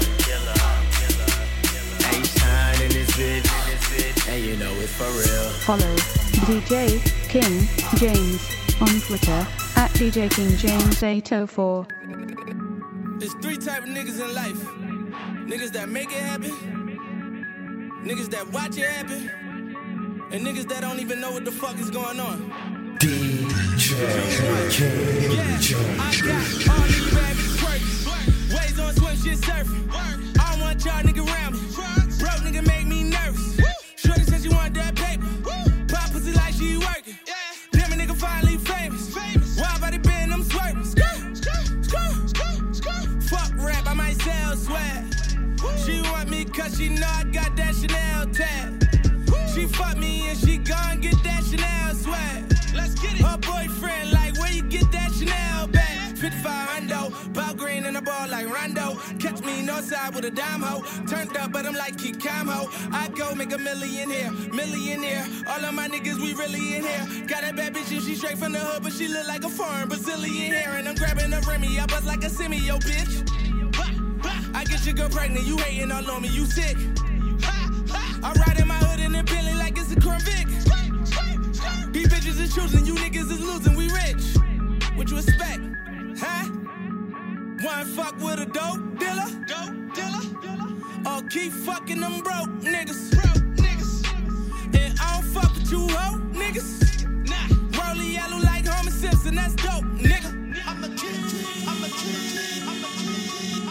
H-Time in this bitch, and you know it's for real.
Follow D J King James on Twitter at D J King James eight oh four.
There's three type of niggas in life. Niggas that make it happen, niggas that watch it happen, and niggas that don't even know what the fuck is going on.
D J King
Yeah, I got all these bad bitches twerking, waves on swim shit surfing. I don't want y'all nigga around me. Broke nigga make me nervous. Shorty said she want that paper. Pop pussy like she working. Damn a nigga finally famous. Wild body been them swerving. Fuck rap, I might sell swag. She want me cause she know I got that Chanel tag. She fuck me and she gon' get that Chanel swag. Let's get it. Her boyfriend like, where you get that Chanel bag? fifty-five hundo, ball green and a ball like Rondo. Catch me northside with a dime hoe. Turned up, but I'm like Keith Camo. I go make a million here, millionaire. All of my niggas, we really in here. Got that bad bitch and she straight from the hood, but she look like a foreign Brazilian hair. And I'm grabbing a Remy, I buzz like a semi, yo bitch. I get your girl pregnant, you hating all on me, you sick. I ride in my hood in a Bentley like it's a Corn Vic. These bitches is choosing, you niggas is losing, we rich. What you expect, huh? One fuck with a dope dealer, dope dealer, or keep fucking them broke niggas, broke niggas. And I don't fuck with you hoe niggas. Nah, Rollie yellow like Homer Simpson, that's dope, nigga. I'm the king, I'm the king, I'm the king.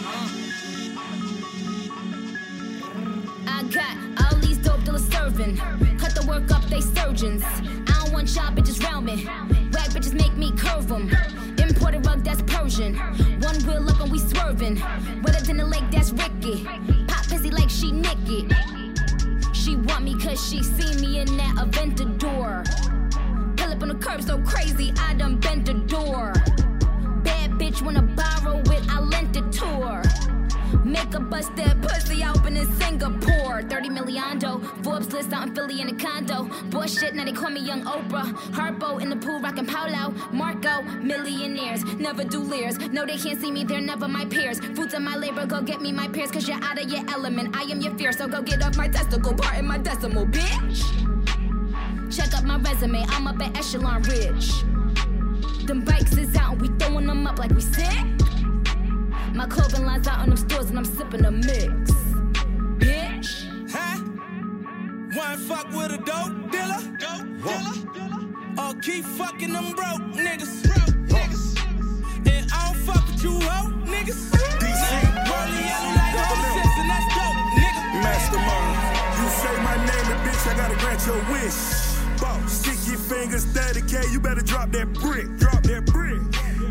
I got all these dope dealers serving. Cut the work up, they surgeons. I don't want y'all bitches round me. Rag bitches make me curve them. Imported rug, that's Persian. One wheel up and we swerving. Wetter than the lake, that's Ricky. Pop busy like she Nicky. She want me cause she see me in that Aventador. Pull up on the curb so crazy, I done bent the door. Bad bitch wanna borrow it, I lent the tour. Make a bust that pussy open in Singapore. thirty million dough, Forbes list out in Philly in a condo. Boy shit, now they call me Young Oprah. Harpo in the pool, rockin' Polo. Marco, millionaires, never do leers. No, they can't see me, they're never my peers. Fruits of my labor, go get me my peers, cause you're out of your element. I am your fear, so go get off my testicle, part in my decimal, bitch. Check out my resume, I'm up at Echelon Ridge. Them bikes is out and we throwing them up like we sick. My clothing line's out in them stores and I'm sipping a mix. Bitch.
Huh? One fuck with a dope dealer, dope dealer, or keep fucking them broke niggas, broke niggas. And I don't fuck with you hoe niggas. D C, Rollie yellow like Homer Simpson, that's dope, nigga.
Mastermind, you say my name and bitch, I gotta grant your wish. Boss, stick your fingers, thirty K, you better drop that brick, drop that brick.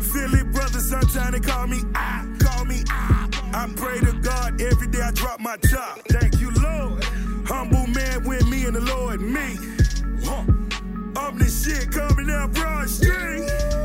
I drop my top. Thank you, Lord. Humble man with me and the Lord me. Huh. Up this shit coming out Broad Street.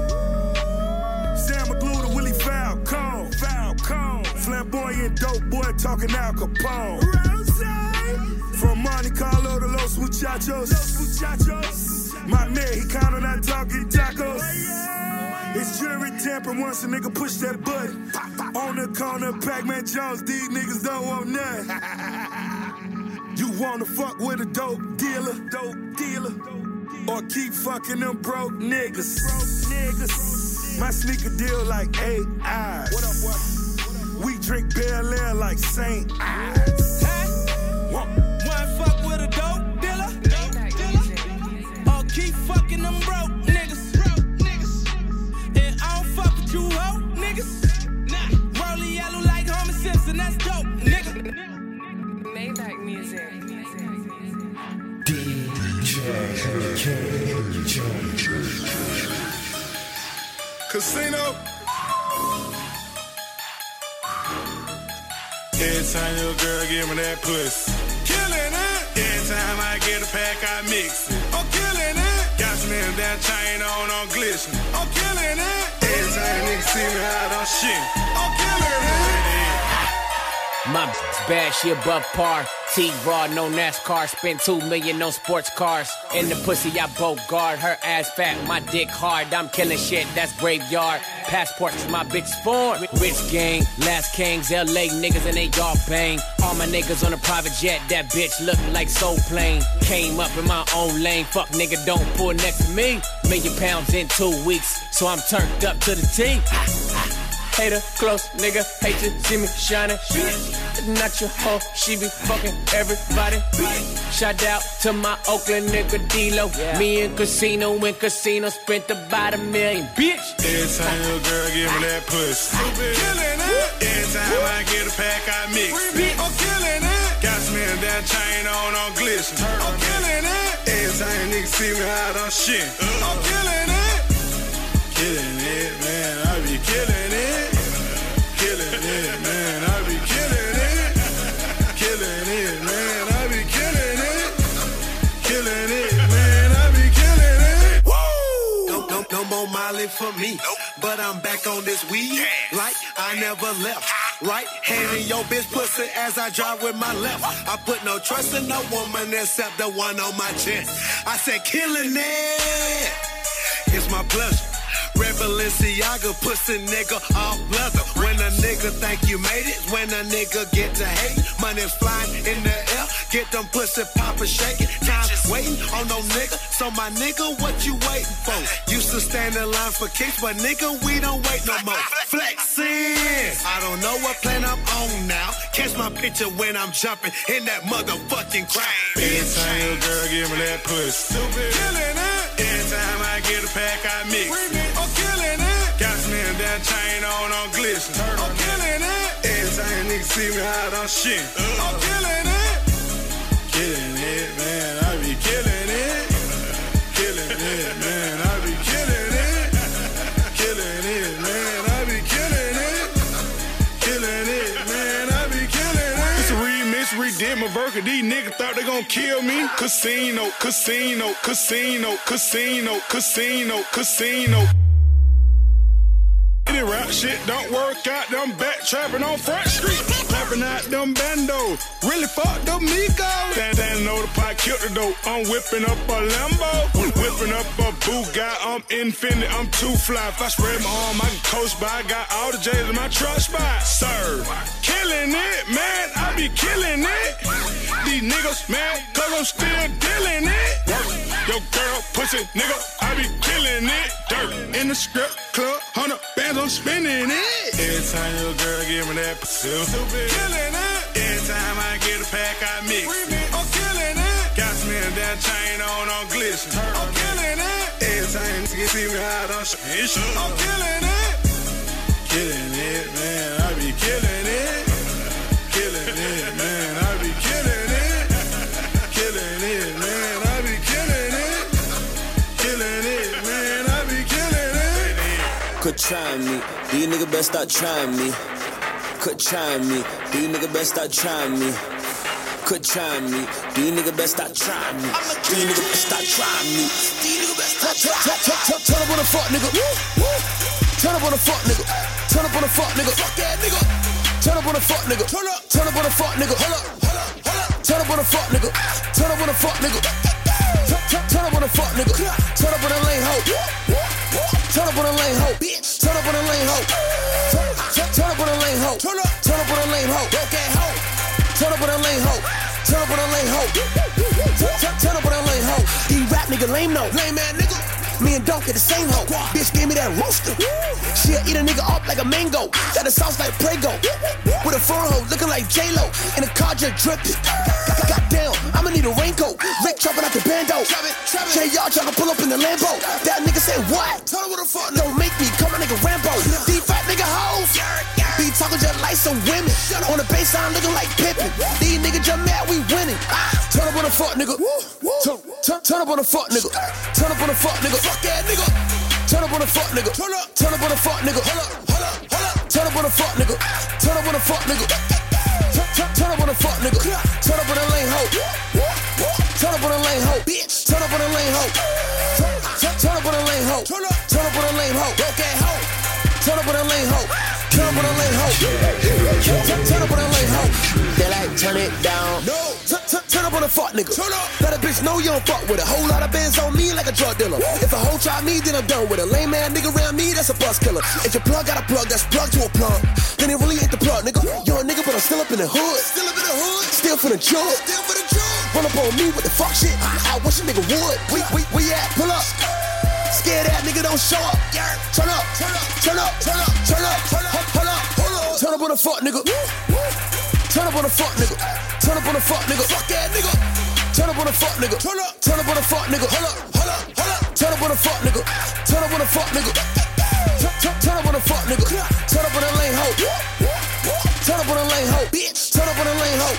Sam McGlue to Willie Falcone. Falcone. Flamboyant dope boy talking Al Capone. Rose. From Monte Carlo to Los Muchachos. Los Muchachos. My man, he kinda not talking tacos. It's jury tampering once a nigga push that button. On the corner, Pac-Man Jones, these niggas don't want nothing. You wanna fuck with a dope dealer, dope dealer, or keep fucking them broke niggas. Broke niggas. My sneaker deal like eight eyes. What up, boy? We drink Bel Air like Saint Ives.
Hey, wanna fuck with a dope dealer, dope dealer, or keep fucking them broke niggas. And I don't fuck with you hoe niggas. Nah, rolling yellow like Homer Simpson, that's dope, nigga.
Maybach music.
D J
Casino. Every time your girl give me that pussy, killing it. Every time I get a pack, I mix it. I'm killing it. Got some in that chain on, on glistening. I'm killing it. Every time niggas see me out on shit, I'm killing it.
My bitch bad, she above par. T-Raw, no NASCAR. Spend two million on sports cars. In the pussy, I both guard. Her ass fat, my dick hard. I'm killing shit, that's graveyard. Passports to my bitch form. Rich gang, last kings, L A niggas and they all bang. All my niggas on a private jet, that bitch look like Soul Plane. Came up in my own lane, fuck nigga don't pull next to me. Million pounds in two weeks, so I'm turned up to the T. Hater, close, nigga, hate to see me shining. Not your hoe, she be fucking everybody. Shout out to my Oakland nigga D-Lo. Yeah. Me and Casino in Casino spent about a million, bitch.
Every time your girl give me that pussy, I'm killing it. Every time I get a pack, I mix it. I'm killing it. Got some in that chain on, on glistening. I'm killing it. Every time niggas see me out on shit, I'm killing it. Killing it, man, I be killing it. Killing it, man, I be killing it. Killing it, man, I be killing it. Killing it, man, I be killing it.
Woo! No, no, no more Molly for me. Nope. But I'm back on this weed, yes. Like I never left. Right hand in your bitch pussy as I drive with my left. I put no trust in no woman except the one on my chest. I said killing it. It's my pleasure. Red Balenciaga, pussy nigga, all leather. When a nigga think you made it, when a nigga get to hate, money's flying in the air, get them pussy poppin' shaking. Time waiting on no nigga, so my nigga, what you waiting for? Used to stand in line for kicks, but nigga, we don't wait no more. Flexin', I don't know what plan I'm on now. Catch my picture when I'm jumping in that motherfucking crowd.
Every time your girl give me that pussy, stupid, killing it. Every time I get a pack, I mix it. I'm killing it. Got some in that chain on, on glistening. I'm killing it. Every time niggas see me out on shit, I'm killing it. Killing it, man, I be killing it. Killing it, man, I be killing it. Killing it, man, I be killing it. Killing it, man, I be killing it. It's a remix, redid my verse, these niggas thought they gon' kill me. Casino, casino, casino, casino, casino, casino. Any rap shit don't work out, them back trapping on Front Street. Clapping out them bandos, really fuck them Migos. Stand stand know the pot killed the dope, I'm whipping up a Lambo. Whipping up a Bugatti, I'm infinite, I'm too fly. If I spread my arm, I can coast by. Got all the J's in my truck spot. Sir, killing it, man, I be killing it. These niggas, man, cause I'm still dealing it. Yo girl, pussy, nigga, I be killing it. Dirt in the strip club, hundred bands, I'm spinning it. Every time your girl give me that pussy, stupid, killing it. Every time I get a pack, I mix it. I'm killing it. Got some in that chain on, on glistening. I'm killing it. Every time you see me out on shit, I'm killing it. Killing it, man, I be killing it. Killing it, man, I be killing it. Killing it, man, I be killing it. Killing it, man, I be killing it.
Quit trying me, these niggas better stop trying me.
Quit trying me. These niggas best start trying me. Quit trying me. These niggas best start trying me. These niggas best start trying me. These niggas best start trying me. Turn up on the fuck nigga. Turn up on the fuck nigga. Turn up on the fuck nigga. Fuck that nigga. Turn up on the fuck nigga. Turn up. Turn up on the fuck nigga. Hold up. Hold up. Hold up. Turn up on the fuck nigga. Turn up on the fuck nigga. Turn up on the fuck nigga. Turn up on the lane hoe. Turn up on the lane hoe. Turn up on the lane hoe. Turn up on the lane hoe. Turn up. Turn up on the lane hoe. Okay hoe. Turn up on the lane hoe. Turn up on the lane hoe. Turn up on the lane hoe. These rap nigga lame no. Lame man nigga. Me and Dunk get the same hoe. Bitch gave me that roaster. She'll eat a nigga up like a mango. Got a sauce like Prego. With a fur hoe looking like J-Lo. And the car just dripping. Goddamn, I'ma need a raincoat. Rick chopping out the bando. J y'all trying to pull up in the Lambo. That nigga said what? Tell him what the fuck. Don't make me come a nigga Rambo. These fat nigga hoes. Be talking just like some women. On the baseline looking like Pippin. These niggas just mad we winning. Turn up on the fuck nigga. Turn, turn, turn up on the fuck nigga. Turn up on the fuck nigga. Fuck that nigga. Turn up on the fuck nigga. Turn up. Turn up on the fuck nigga. Hold up. Hold up. Hold up. Turn up on the fuck nigga. Turn up on the fuck nigga. Turn, turn, turn up on the fuck nigga. Turn up on the lane hoe. Turn up on the lane hoe. Bitch. Turn up on the lane hoe. Turn, turn up on the lane hoe. Turn up. Turn up on the lane hoe. Okay hoe. Turn up on the lane hoe. Turn up on the lane hoe. Turn, turn up on the lane hoe. They like turn it down. No. Turn, turn, turn up on the fuck nigga. Turn up. Let a bitch know you don't fuck with a whole lot of bands on me like a drug dealer. If a hoe try me, then I'm done with a lame man nigga around me, that's a bus killer. If your plug got a plug, that's plug to a plug. Then it really ain't the plug, nigga. You're a nigga, but I'm still up in the hood. Still up in the hood. Still for the jug. Still for the jug. Run up on me with the fuck shit. I wish a nigga would. We, we, we at? Pull up. Scared that nigga don't show up. Turn up. Turn up. Turn up. Turn up. Turn up. Turn up. Hold up. Hold up. Turn up on the fuck nigga. Turn up on the fuck nigga. Turn up on the fuck nigga. Fuck that nigga. Turn up on the fuck nigga. Turn up. Turn up on the fuck nigga. Hold up. Hold up. Hold up. Turn up on the fuck nigga. Turn up on the fuck nigga. Turn up on the fuck nigga. Turn up on the lane hoe. Turn up on the lane hoe. Bitch. Turn up on the lane hoe.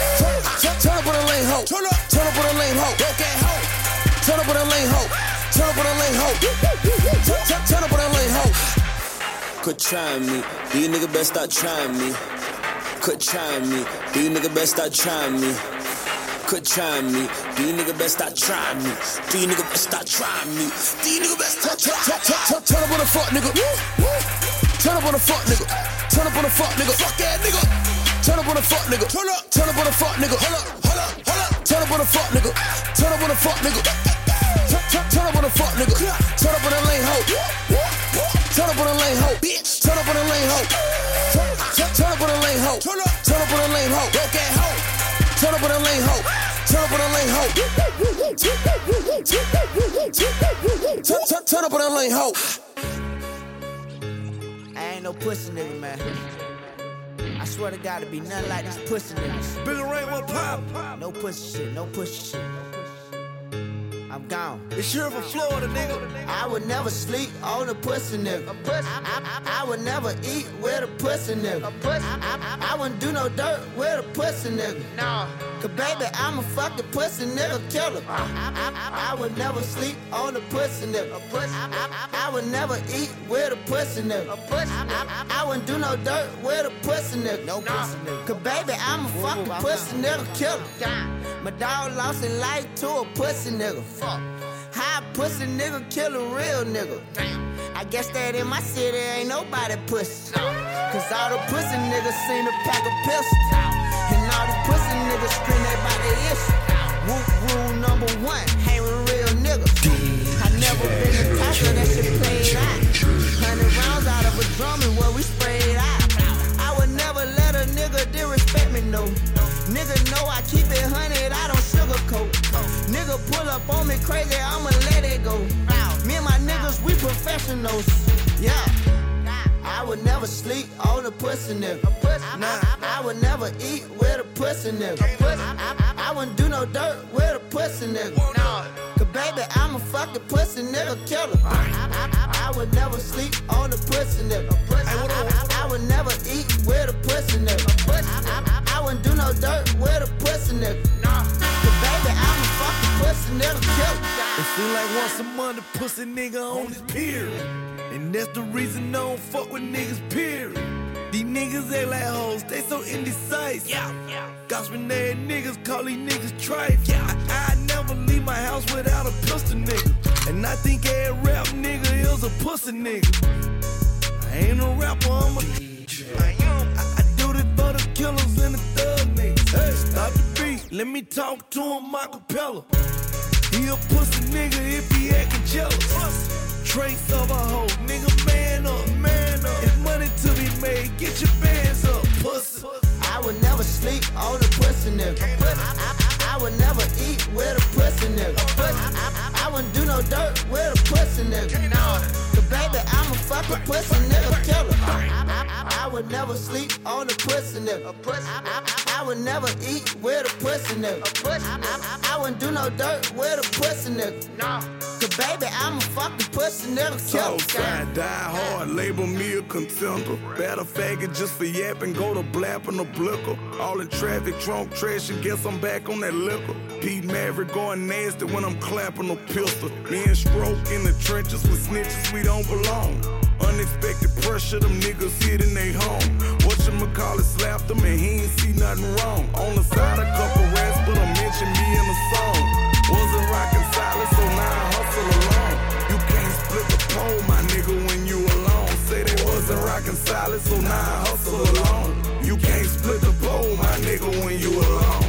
Turn up on the lane hoe. Turn up. Turn up on the lane hoe. Okay hoe. Turn up on the lane hoe. Turn up on the lane hoe. Turn up on the lane hoe. Quit trying me. These niggas best start trying me. Quit trying me. These niggas best start trying me. Quit trying me. These niggas best start trying me. These niggas best start trying me. These niggas best start trying me. Turn up on the fuck nigga. Turn up on the fuck nigga. Turn up on the fuck nigga. Fuck that nigga. Turn up on the fuck nigga. Turn up. Turn up on the fuck nigga. Hold up. Hold up. Hold up. Turn up on the fuck nigga. Turn up on the fuck nigga. Turn up on the fuck nigga. Turn up on the lane hoe. Turn up on the lane hoe. Bitch. Turn up on the lane hoe. Turn up on the lane hoe. Turn up. Turn up on the lane hoe. Okay hoe. Turn up on the lane hoe. Turn up on the lane hoe. Turn, turn up on the lane hoe.
I ain't no pussy nigga, man. I swear to God, to be nothing like these pussy niggas.
Bigger Ray will pop.
No pussy shit, no pussy shit. I'm gone.
It's sure from Florida, nigga.
I would never sleep on a pussy nigga. A pussy. I, I, I would never eat with a pussy nigga. A pussy. I, I, I wouldn't do no dirt with a pussy nigga. No. Cause baby, I'm a fucking pussy nigga killer. I, I, I, I would never sleep on a pussy nigga. A pussy. I, I, I would never eat with a pussy nigga. A pussy. I, I, I wouldn't do no dirt with a pussy nigga. No, no. Pussy nigga. Cause baby, I'm a fucking Ooh, pussy nigga killer. My dog lost his life to a pussy nigga. Fuck. How a pussy nigga kill a real nigga? Damn. I guess that in my city ain't nobody pussy. No. Cause all the pussy niggas seen a pack of pistols. And all the pussy niggas scream they bout their issue. Whoop rule number one, hang with real niggas. I never been a tosser, that shit played out. Hundred rounds out of a drum and what we sprayed out. I would never let a nigga disrespect me, no. Nigga know I keep it hundred, I don't sugarcoat. Nigga pull up on me crazy, I'ma let it go. Me and my niggas, we professionals. Yeah. I would never sleep on a pussy nigga. Nah, I would never eat with a pussy nigga. I, I, I wouldn't do no dirt with a pussy nigga. No. Cause baby, I'm a fucking pussy nigga killer. I, I, I would never sleep on a pussy nigga. I, I, I would never eat with a pussy nigga. I, I, I wouldn't do no dirt with a pussy nigga. Cause baby, I'm a fucking pussy nigga killer.
It seem like once a month a pussy nigga on his period. And that's the reason I don't fuck with niggas, period.
These niggas act like hoes, they so indecisive. Yeah, yeah. Gossiping ass niggas call these niggas trife. Yeah, I, I never leave my house without a pistol, nigga. And I think every rap nigga is a pussy nigga. I ain't a rapper, I'm a I am. I, I do this for the killers and the thug niggas. Hey, stop the beat, let me talk to him acapella. He a pussy nigga if he actin' jealous. Trace of a hoe, nigga, man up, man up. If money to be made, get your bands up, pussy.
I would never sleep on a pussy nigga. I, I, I would never eat with a pussy nigga. I, I, I wouldn't do no dirt with a pussy nigga. No, cause baby, I'm a fucking pussy nigga killer. I, I, I would never sleep on a pussy nigga. I, I, I would never eat with a pussy nigga. I, I, I wouldn't do no dirt with a pussy nigga. No, cause baby, I'm a fucking pussy nigga killer.
Southside, die hard, label me a contender. Battle faggot just for yapping, go to blapping a blicker. All in traffic, drunk trash, and guess I'm back on that liquor. Pete Maverick going nasty when I'm clapping a pistol. Me and Stroke in the trenches with snitches, we don't belong. Unexpected pressure, them niggas hit in they home. Whatchamacallit slapped them and he ain't see nothing wrong. On the side, a couple rats, but I mentioned me in a song. Wasn't rockin' silent, so now I hustle alone. You can't split the pole, my nigga, when you alone. Say they wasn't rockin' silent, so now I hustle alone. You can't split the pole, my nigga, when you alone.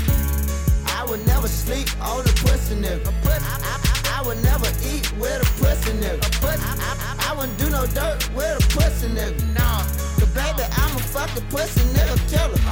I would never sleep on a pussy nigga. I, I, I would never eat with a pussy nigga. I, I, I wouldn't do no dirt with a pussy nigga. No, cause baby, I'm a fucking pussy nigga killer.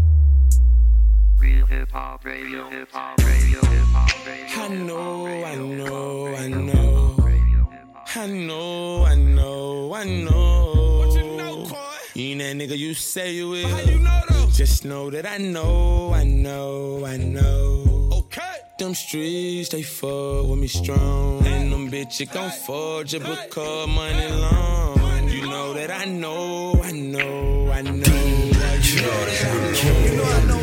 Real hip hop radio, hip hop radio, hip hop radio.
I know, I know, I know. I know, I know, I know. What you know, Coy? You ain't that nigga you say you is. How you know though? Just know that I know, I know, I know. Okay. Them streets, they fuck with me strong. And them bitches gon' forge it because money long. You know that I know, I know, I know. You know that I know,
you know I know,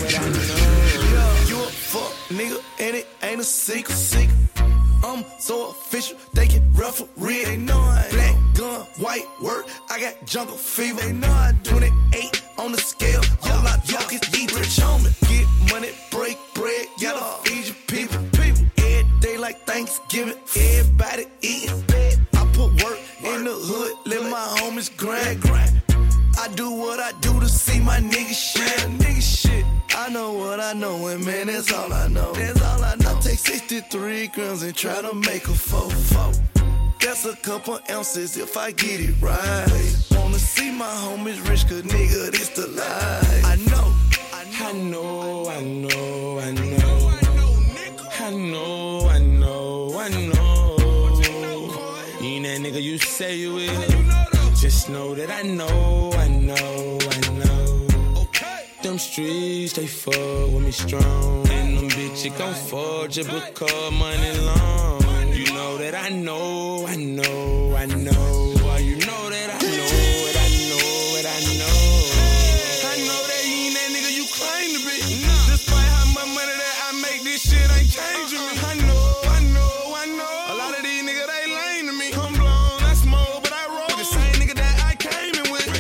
son. You a fuck nigga, and it ain't a secret, secret. I'm so official, they can referee. They know I ain't black gun, white work. I got jungle fever. They know I twenty-eight on the scale. All I talk is eat rich on me. Get money, break bread, gotta feed your people. People every day like Thanksgiving. Everybody eating. I put work in the hood, let my homies grind. I do what I do to see my niggas shine. Nigga shit. I know what I know, and man, that's all I know. That's all I know. I take sixty-three grams and try to make a four four. That's a couple ounces if I get it right. Wanna see my homies rich, cause nigga, this the life. I know,
I know, I know, I know. I know, I know, I know. You ain't that nigga you say you is. Just know that I know, I know, I know. Them streets, they fuck with me strong. And them bitches gon' forge it because money long. You know that I know, I know, I know. Well, you know that I know it, I know it, I know. I know that you ain't that nigga you claim to be. Despite how much money that I make, this shit ain't changing me. I know, I know, I know. A lot of these niggas, they lame to me. I'm blown, I smoke, but I roll. The same nigga that I came in with.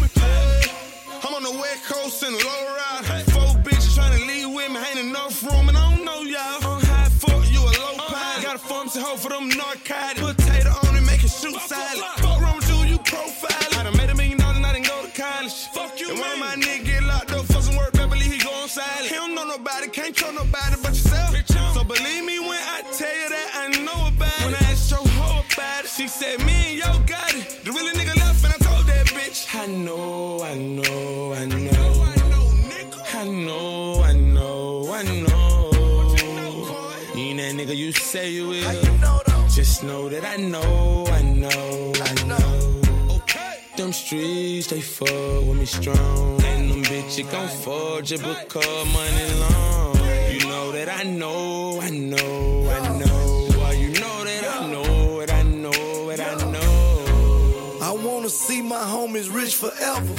I'm on the west coast in the low ride. Four bitches trying to leave with me, ain't enough room, and I don't know y'all. On high foot, you a low pie. Got a pharmacy hoe for them narcotics. Potato on it, make it shoot salad. Fuck wrong with you, you profile. I done made a million dollars and I didn't go to college. Fuck you, and one of my niggas get locked up for some work, better believe he go on silent. He don't know nobody, can't trust nobody but yourself. So believe me when I tell you that I know about it. When I asked your hoe about it, she said me and yo got it. The really nigga left and I told that bitch. I know, I know, I know. I know, I know, I know. You ain't that nigga you say you is. Just know that I know, I know, I know. Them streets, they fuck with me strong. And them bitches gon' forge it because money long. You know that I know, I know, I know. Well, you know that I know it, I know it, I know.
I wanna see my homies rich forever.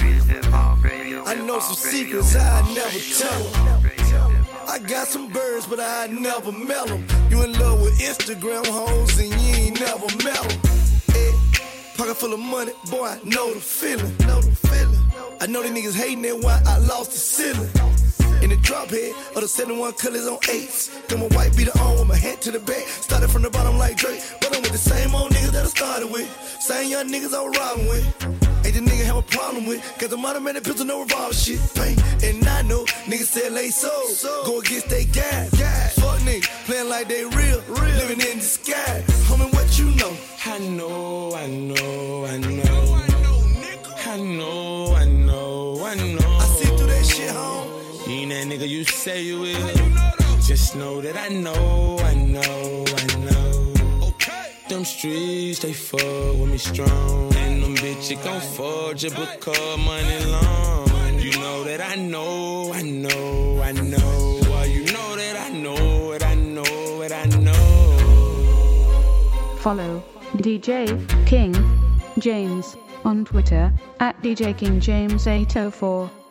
I know some secrets I never tell them. I got some birds, but I never mail them. You in love with Instagram hoes and you ain't never met them. Hey, pocket full of money, boy, I know the feeling. Know the feeling. I know these niggas hating, that's why I lost the ceiling. In the drop head of the seventy-one colors on eights. Then my white beater on with my head to the back. Started from the bottom like Drake, but I'm with the same old niggas that I started with. Same young niggas I was robbing with. Ain't the nigga have a problem with, cause the automatic pistol, no revolver shit. Bang. And I know niggas said lay so, go against they guys. Fuck niggas, playing like they real, real. Living in disguise. Homie, what you know?
I know, I know, I know. I know, I know, I know.
I see through that shit, home.
You ain't that nigga you say you is. Just know that I know, I know, I know. Them streets, they fuck with me strong. And them bitches gon' forge it because money long. You know that I know, I know, I know. Well, you know that I know it, I know it, I know.
Follow D J King James on Twitter at D J King James eight oh four.